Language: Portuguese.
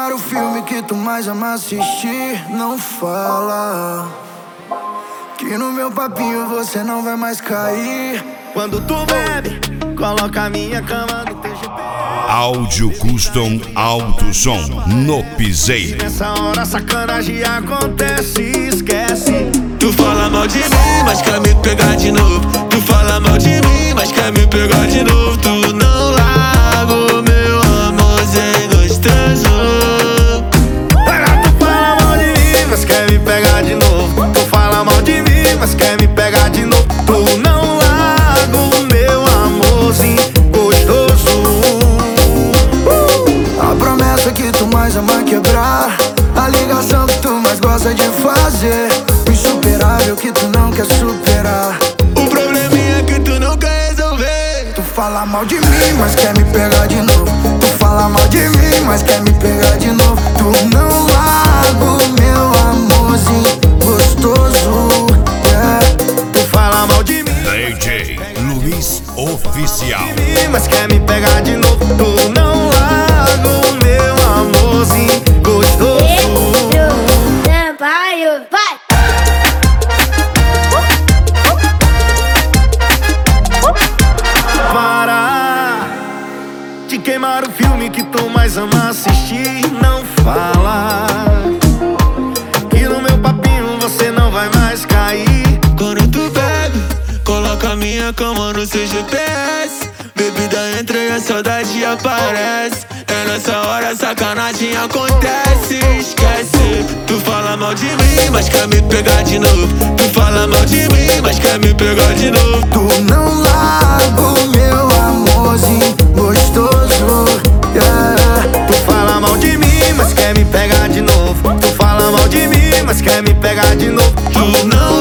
queimar o filme que tu mais ama assistir. Não fala que no meu papinho você não vai mais cair. Quando tu bebe, coloca a minha cama no teu GPS. Áudio Custom Alto Som no Piseiro. Nessa hora a sacanagem acontece, esquece. Tu fala mal de mim, mas quer me pegar de novo. Tu fala mal de mim, mas quer me pegar de novo. Tu não larga o meu amorzinho gostoso. Tu fala mal de mim, mas quer me pegar de novo. Tu fala mal de mim, mas quer me pegar de novo. Tu não larga o meu amorzinho gostoso. A promessa que tu mais ama quebrar, a ligação que tu mais gosta de fazer, o insuperável que tu não quer superar. O probleminha que tu não quer resolver. Tu fala mal de mim, mas quer me pegar de novo. Tu fala mal de mim, mas quer me pegar de novo. Tu não larga o meu amorzinho gostoso, yeah. Tu fala mal de mim, DJ Luiz Oficial. mas quer me pegar de novo. Tu não larga o meu amorzinho gostoso. Vai! Para de queimar o filme que tu mais ama assistir. Não fala que no meu papinho você não vai mais cair. Quando tu bebe, coloca a minha cama no seu GPS. Bebida entra e a saudade aparece. É nessa hora a sacanagem acontece, esquece. Tu fala mal de mim, mas quer me pegar de novo. Tu fala mal de mim, mas quer me pegar de novo. Tu não larga o meu amorzinho gostoso, yeah. Tu fala mal de mim, mas quer me pegar de novo. Tu fala mal de mim, mas quer me pegar de novo. Tu não